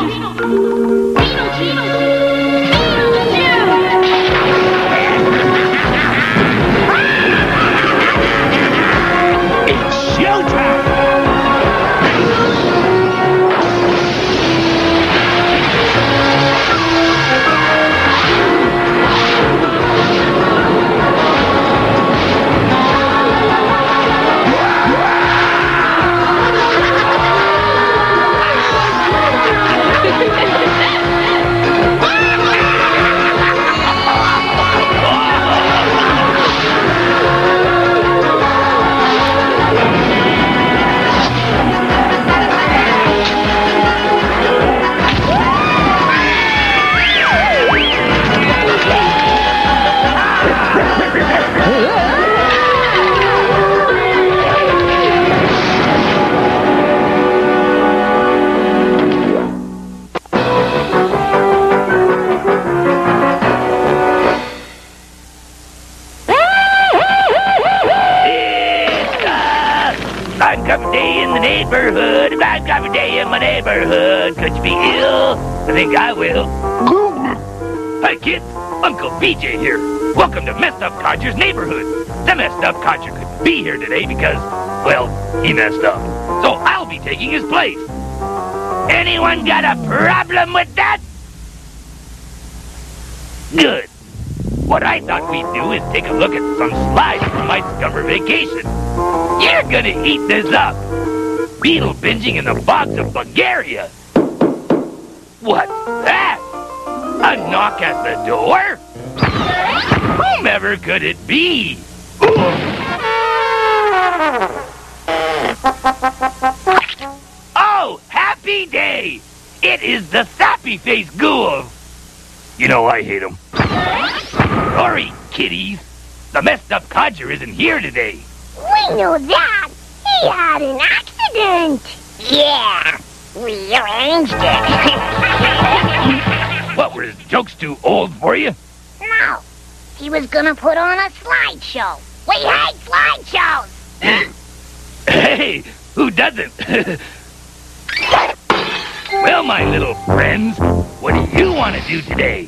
It's showtime! Neighborhood, I've got a day in my neighborhood. Could you be ill? I think I will. Hi kids, Uncle BJ here. Welcome to Messed Up Codger's neighborhood. The Messed Up Codger couldn't be here today because, well, he messed up. So I'll be taking his place. Anyone got a problem with that? Good. What I thought we'd do is take a look at some slides from my summer vacation. You're gonna eat this up. Beetle binging in the bogs of Bulgaria. What's that? A knock at the door? Whomever could it be? Oh, happy day! It is the sappy-faced ghoul. You know I hate him. Sorry, kiddies. The Messed Up Codger isn't here today. We knew that. He had an accident. Yeah, we arranged it. What, were his jokes too old for you? No, he was gonna put on a slideshow. We hate slideshows. Hey, who doesn't? Well, my little friends, what do you want to do today?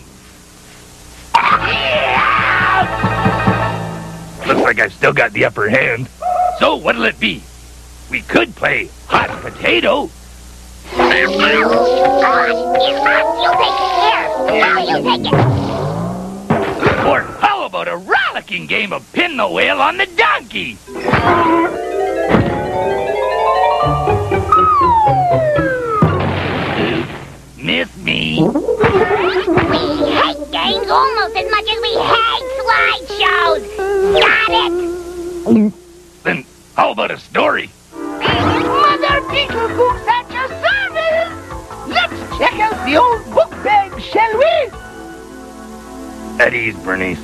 Looks like I've still got the upper hand. So what'll it be? We could play hot potato. You take it. Or how about a rollicking game of pin the whale on the donkey? Miss me. We hate games almost as much as we hate slideshows. Got it? Then how about a story? Mother Beetlejuice at your service! Let's check out the old book bag, shall we? At ease, Bernice.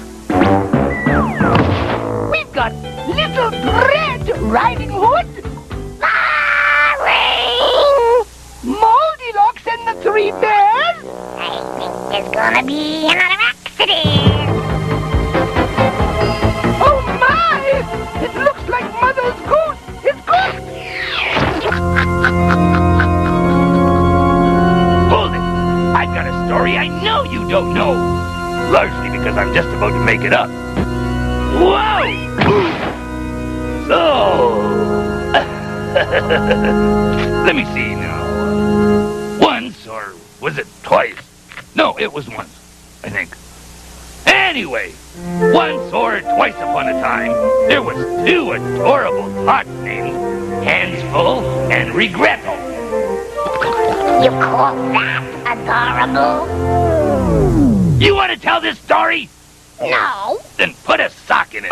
We've got Little Red Riding Hood, Goldilocks and the Three Bears. I think there's gonna be another accident. Oh my! It looks like Mother's goose is gone. Hold it! I've got a story I know you don't know. Largely because I'm just about to make it up. Whoa! So... let me see now. Once, or was it twice? No, it was once, I think. Anyway, once or twice upon a time, there was two adorable tots named Handsful and Regretful. You call that adorable? You want to tell this story? No. Then put a sock in it.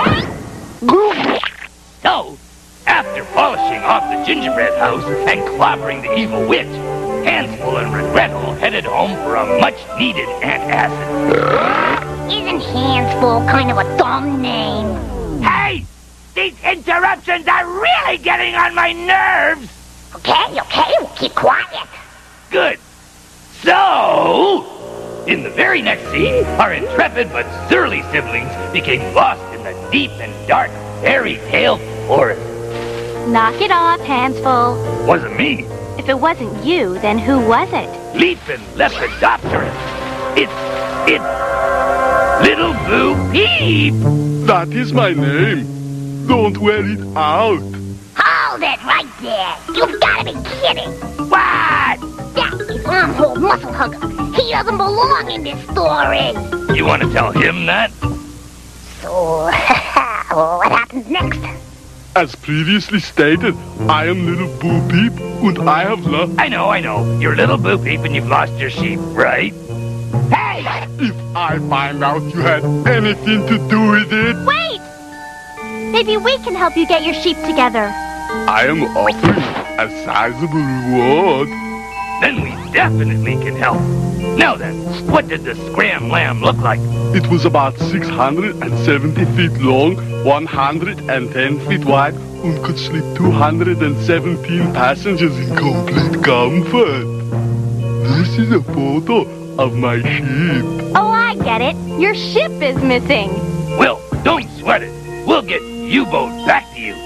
So, after polishing off the gingerbread house and clobbering the evil witch, Handsful and Regretful headed home for a much-needed antacid. Isn't Handsful kind of a dumb name? Hey! These interruptions are really getting on my nerves! Okay, we'll keep quiet. Good. So, in the very next scene, our intrepid but surly siblings became lost in the deep and dark fairy tale forest. Knock it off, Handsful. Wasn't me. If it wasn't you, then who was it? Leapin' Lepidopterus. It's Little Bo Peep. That is my name. Don't wear it out. Hold it right there. You've got to be kidding. What? That is Armhole Muscle Hugger. He doesn't belong in this story. You want to tell him that? So, what happens next? As previously stated, I am Little Bo Peep, and I have lost. I know. You're Little Bo Peep and you've lost your sheep, right? Hey! If I find out you had anything to do with it, Wait! Maybe we can help you get your sheep together. I am offering a sizable reward. Then we definitely can help. Now then, what did the Scram Lamb look like? It was about 670 feet long, 110 feet wide, and could sleep 217 passengers in complete comfort. This is a photo of my sheep. Oh, I get it. Your ship is missing. Well, don't sweat it. We'll get U-boat back to you.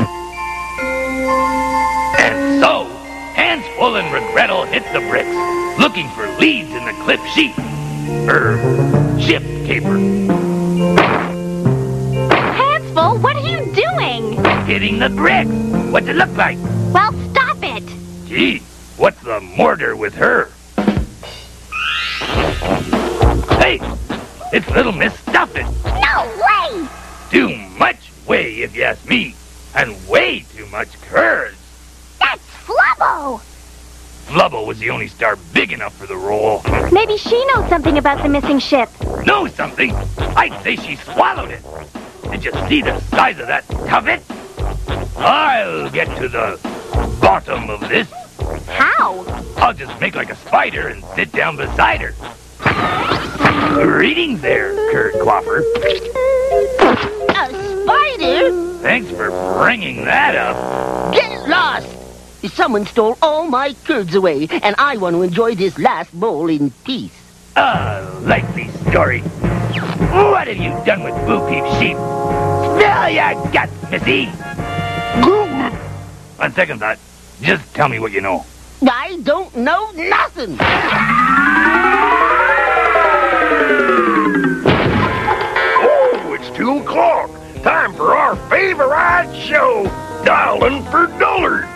And so, Hansful and Regrettal hit the bricks, looking for leads in the clip sheet. Ship caper. Hansful, what are you doing? Hitting the bricks. What's it look like? Well, stop it. Gee, what's the mortar with her? Hey, it's Little Miss Stuffin'. No way! Too much way, if you ask me. And way too much curds. That's Flubbo! Flubbo was the only star big enough for the role. Maybe she knows something about the missing ship. Know something? I'd say she swallowed it. Did you see the size of that tubbit? I'll get to the bottom of this. How? I'll just make like a spider and sit down beside her. Reading there, Curd Quaffer. A spider? Thanks for bringing that up. Get lost! Someone stole all my curds away, and I want to enjoy this last bowl in peace. A likely story. What have you done with Bo Peep's sheep? Spill your guts, Missy! On second thought, just tell me what you know. I don't know nothing. Oh, it's 2 o'clock. Time for our favorite show, Dialing for Dullards.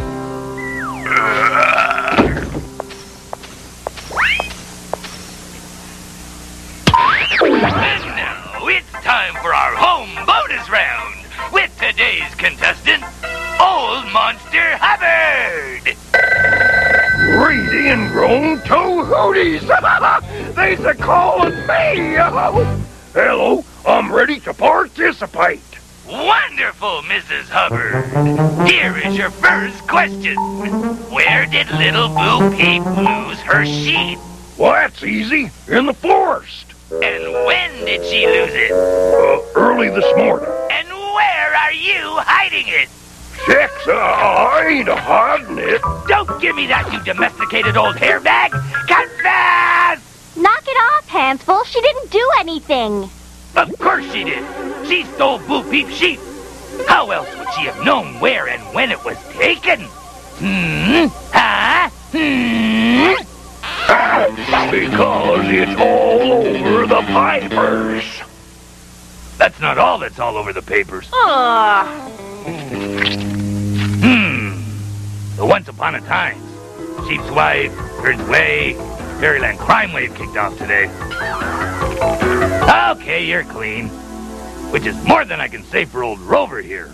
And now it's time for our home bonus round with today's contestant, Old Monster Hubbard. Greedy and grown toe hooties. They's a calling me. Hello, I'm ready to participate. Wonderful, Mrs. Hubbard. Here is your first question. Where did Little Bo Peep lose her sheep? Well, that's easy. In the forest. And when did she lose it? Early this morning. And where are you hiding it? Shucks, I ain't hiding it. Don't give me that, you domesticated old hairbag! Confess! Knock it off, Hansful. She didn't do anything. Of course she did. She stole Bo Peep's sheep. How else would she have known where and when it was taken? Huh? Because it's all over the papers. That's not all that's all over the papers. The Once Upon a Times, Sheep's Wife, Bird's Way, Fairyland Crime Wave kicked off today. Okay, you're clean. Which is more than I can say for old Rover here.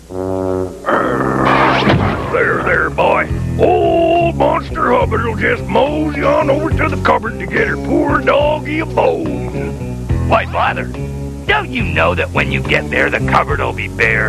There, boy. Old Monster Hubbard will just mosey on over to the cupboard to get her poor doggy a bone. Why bother? Don't you know that when you get there, the cupboard will be bare?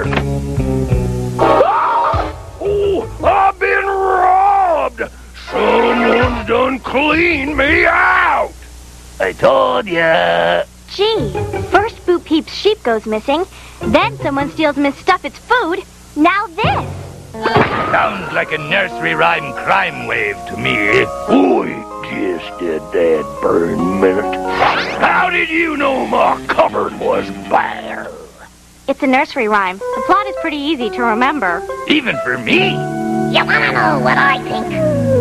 Oh, I've been robbed! Someone's done cleaned me out! I told ya. Gee, first Bo Peep's sheep goes missing, then someone steals Miss Stuffit's food, now this. Sounds like a nursery rhyme crime wave to me. Boy, just a dead burn minute. How did you know my cupboard was bare? It's a nursery rhyme. The plot is pretty easy to remember. Even for me. You wanna know what I think?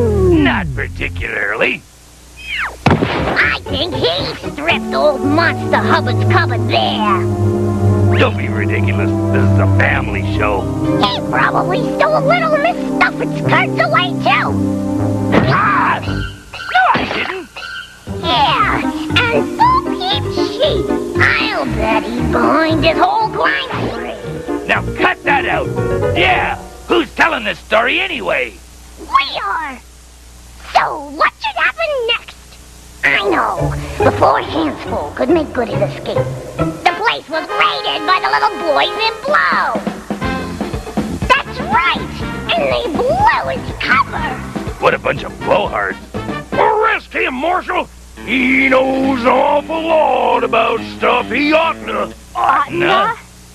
Not particularly. I think he stripped old Monster Hubbard's cupboard there. Don't be ridiculous. This is a family show. He probably stole little Miss Stuffit's skirts away, too. Ah! No, I didn't. Yeah, and Bo Peep's sheep. I'll bet he's behind this whole crime spree. Now cut that out. Yeah, who's telling this story anyway? We are. So, what should happen next? I know. Before Hansful could make good his escape, the place was raided by the little boys in blue. That's right, and they blew his cover. What a bunch of blowhards. Arrest him, Marshal! He knows an awful lot about stuff he oughtn't. No.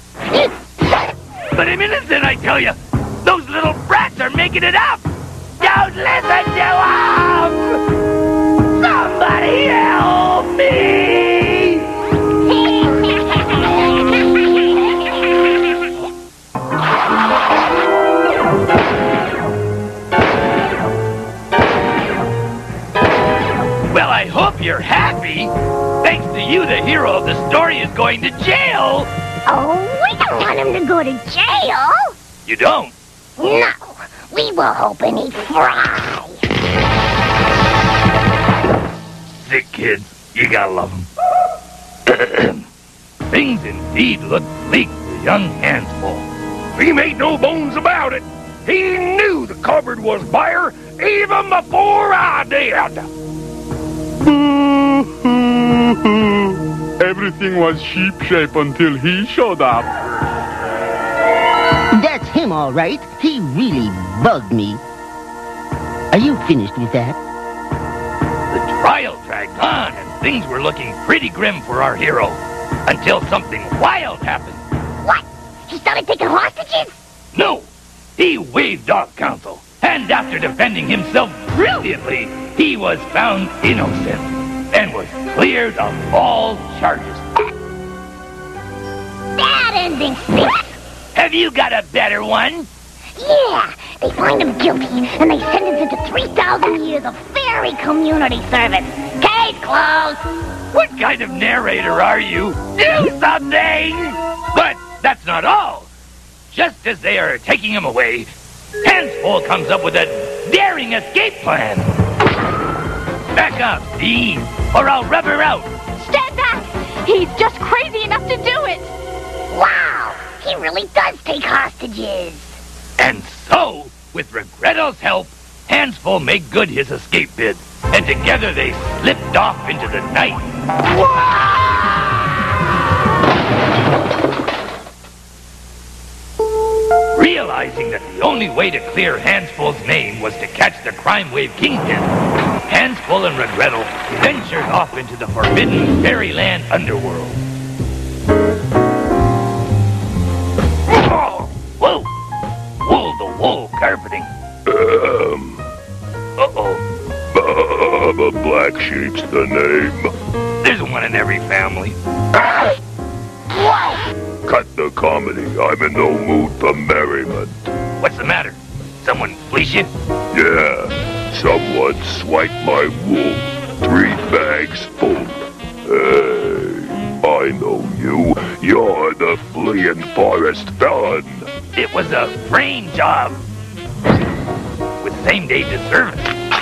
But I'm innocent, I tell you. Those little brats are making it up. Don't listen to them! Somebody help me! Well, I hope you're happy. Thanks to you, the hero of the story is going to jail. Oh, we don't want him to go to jail. You don't? No, we were hoping he'd fry. Sick kids, you gotta love them. Things indeed look bleak for young Hansful. He made no bones about it. He knew the cupboard was bare even before I did. Everything was sheep-shape until he showed up. That's him, all right. He really bugged me. Are you finished with that? The trial dragged on, and things were looking pretty grim for our hero. Until something wild happened. What? He started taking hostages? No! He waved off counsel. And after defending himself brilliantly, he was found innocent and was cleared of all charges. That ending stinks. Have you got a better one? Yeah, they find him guilty, and they sentence him to 3,000 years of fairy community service. Case closed. What kind of narrator are you? Do something! But that's not all. Just as they are taking him away, Hansful comes up with a daring escape plan. Back up, Dean, or I'll rub her out. Stand back! He's just crazy enough to do it! Wow, he really does take hostages. And so, with Regretto's help, Hansful made good his escape bid. And together they slipped off into the night. Realizing that the only way to clear Hansful's name was to catch the crime wave kingpin, Hansful and Regretto ventured off into the forbidden fairyland underworld. Whoa! Wool-to-wool carpeting. Uh-oh. Black Sheep's the name. There's one in every family. Cut the comedy. I'm in no mood for merriment. What's the matter? Someone fleece you? Yeah, someone swiped my wool. 3 bags full. Hey, I know you. You're the fleeing forest felon. It was a frame job. With same-day service.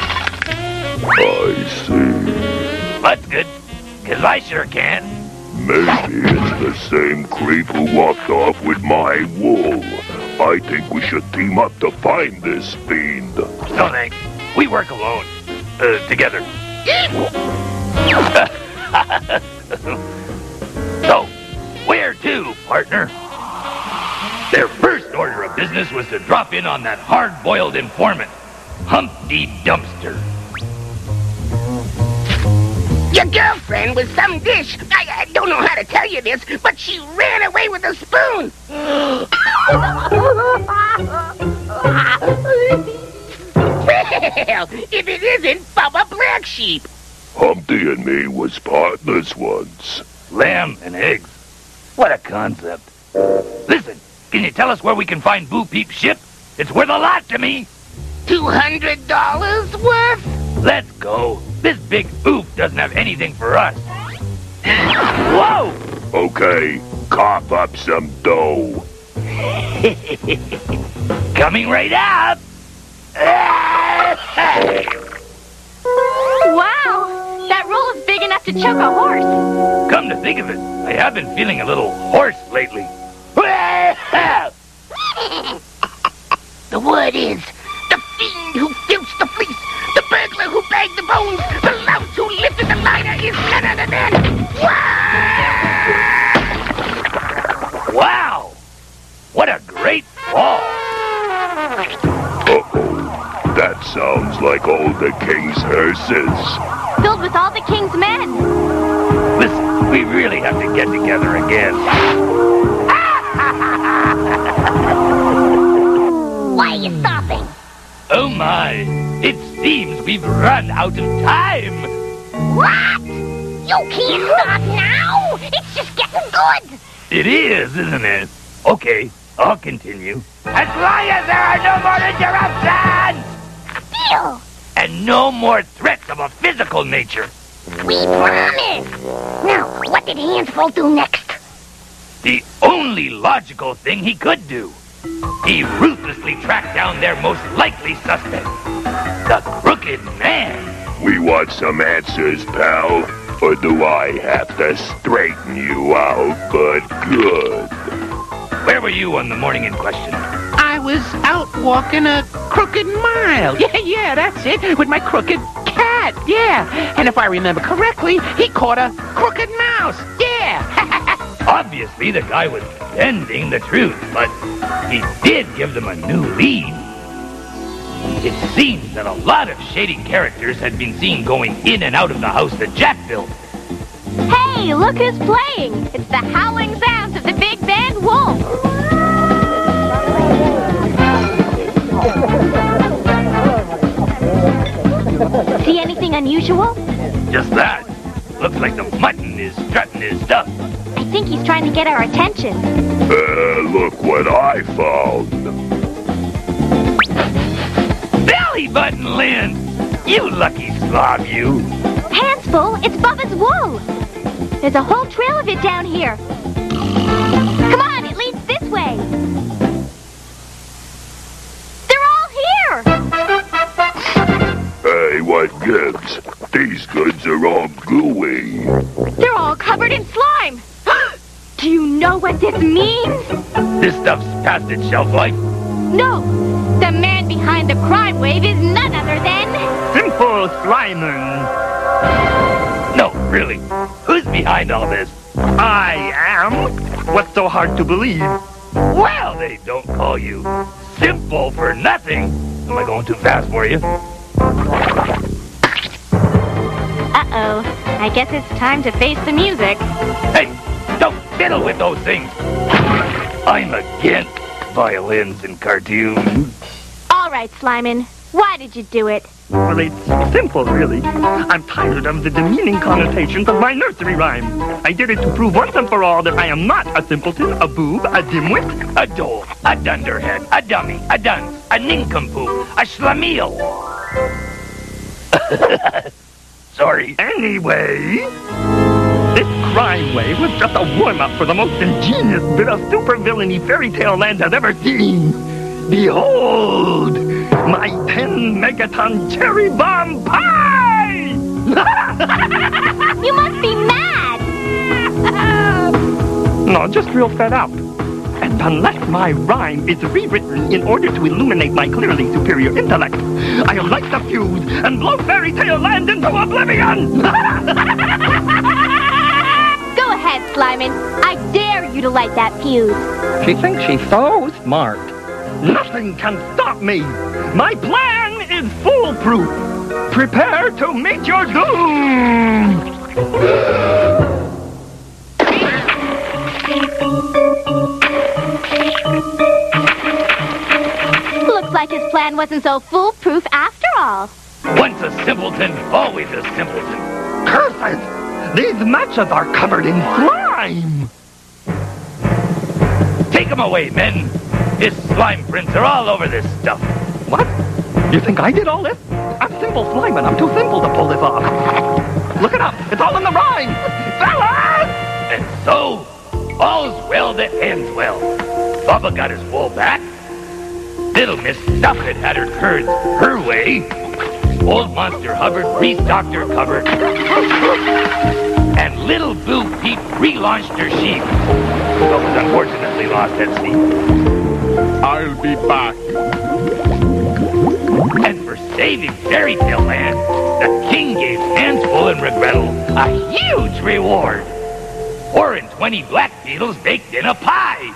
I see. That's good, because I sure can. Maybe it's the same creep who walked off with my wool. I think we should team up to find this fiend. No thanks. We work alone. Together. So, where to, partner? Their first order of business was to drop in on that hard-boiled informant, Humpty Dumpster. Your girlfriend was some dish. I don't know how to tell you this, but she ran away with a spoon. Well, if it isn't Bubba Black Sheep. Humpty and me was partners once. Lamb and eggs. What a concept. Listen, can you tell us where we can find Bo Peep's ship? It's worth a lot to me. $200 worth? Let's go. This big oof doesn't have anything for us. Whoa! Okay, cough up some dough. Coming right up. Wow! That roll is big enough to choke a horse. Come to think of it, I have been feeling a little hoarse lately. The word is, the fiend who filched the fleece, the burglar who bagged the bones, the louse who lifted the liner is none other than... Wow! What a great fall! Uh-oh. That sounds like all the king's hearses. Filled with all the king's men. Listen, we really have to get together again. Why are you stopping? Oh my! It seems we've run out of time! What? You can't stop now! It's just getting good! It is, isn't it? Okay, I'll continue. As long as there are no more interruptions! Bill! And no more threats of a physical nature. We promise! Now, what did Hansful do next? The only logical thing he could do. He ruthlessly tracked down their most likely suspect, the Crooked Man. We want some answers, pal. Or do I have to straighten you out, but good? Where were you on the morning in question? I was out walking a crooked mile. Yeah, that's it. With my crooked cat. Yeah. And if I remember correctly, he caught a crooked mouse. Yeah. Obviously, the guy was bending the truth, but he did give them a new lead. It seems that a lot of shady characters had been seen going in and out of the house that Jack built. Hey, look who's playing! It's the howling sounds of the big band wolf! See anything unusual? Just that. Looks like the mutton is strutting his stuff. I think he's trying to get our attention. Look what I found. Belly button, Lynn! You lucky slob, you. Hansful, it's Bubba's wool! There's a whole trail of it down here. Come on, it leads this way. They're all here! Hey, what gives? These goods are all gooey. They're all covered in slime. Do you know what this means? This stuff's past its shelf life. No, the man behind the crime wave is none other than... Simple Slimer. No, really. Who's behind all this? I am. What's so hard to believe? Well, they don't call you Simple for nothing. Am I going too fast for you? Uh-oh. I guess it's time to face the music. Hey, don't fiddle with those things. I'm against violins and cartoons. All right, Slyman. Why did you do it? Well, it's simple, really. I'm tired of the demeaning connotations of my nursery rhyme. I did it to prove once and for all that I am not a simpleton, a boob, a dimwit. A dole, a dunderhead, a dummy, a dunce, a nincompoop, a schlemiel. Sorry. Anyway, this crime wave was just a warm-up for the most ingenious bit of supervillainy fairy tale land has ever seen. Behold, my 10 megaton cherry bomb pie! You must be mad! No, just real fed up. And unless my rhyme is rewritten in order to illuminate my clearly superior intellect, I'll light the fuse and blow fairy tale land into oblivion! Go ahead, Slyman. I dare you to light that fuse. She thinks she's so smart. Nothing can stop me. My plan is foolproof. Prepare to meet your doom. Looks like his plan wasn't so foolproof after all. Once a simpleton, always a simpleton. Curses! These matches are covered in slime. Take them away, men. His slime prints are all over this stuff. What? You think I did all this? I'm simple Slyman. I'm too simple to pull this off. Look it up. It's all in the rhyme. Fellas! And so, all's well that ends well. Bubba got his wool back. Little Miss Stuffit had her curds her way. Old Monster Hubbard restocked her cupboard. And Little Boo Peep relaunched her sheep, but was unfortunately lost at sea. I'll be back. And for saving Fairy Tale Land, the king gave Hansful and Regrettal a huge reward. 4 and 20 black beetles baked in a pie.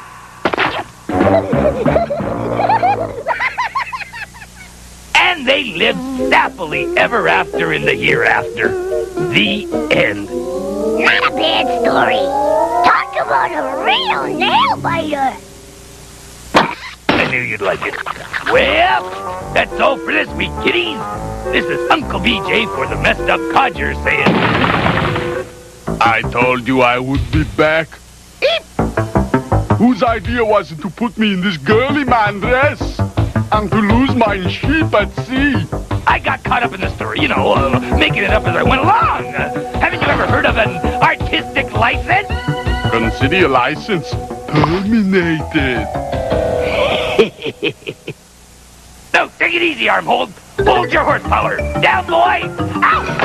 And they lived happily ever after in the hereafter. The end. Not a bad story. Talk about a real nail biter. I knew you'd like it. Well, that's all for this week, kiddies. This is Uncle BJ for the Messed Up Codger saying... I told you I would be back. Whose idea was it to put me in this girly man dress? And to lose my sheep at sea? I got caught up in the story, making it up as I went along. Haven't you ever heard of an artistic license? Consider your license terminated. No, take it easy, Armhold. Hold your horsepower. Down, boy. Ow!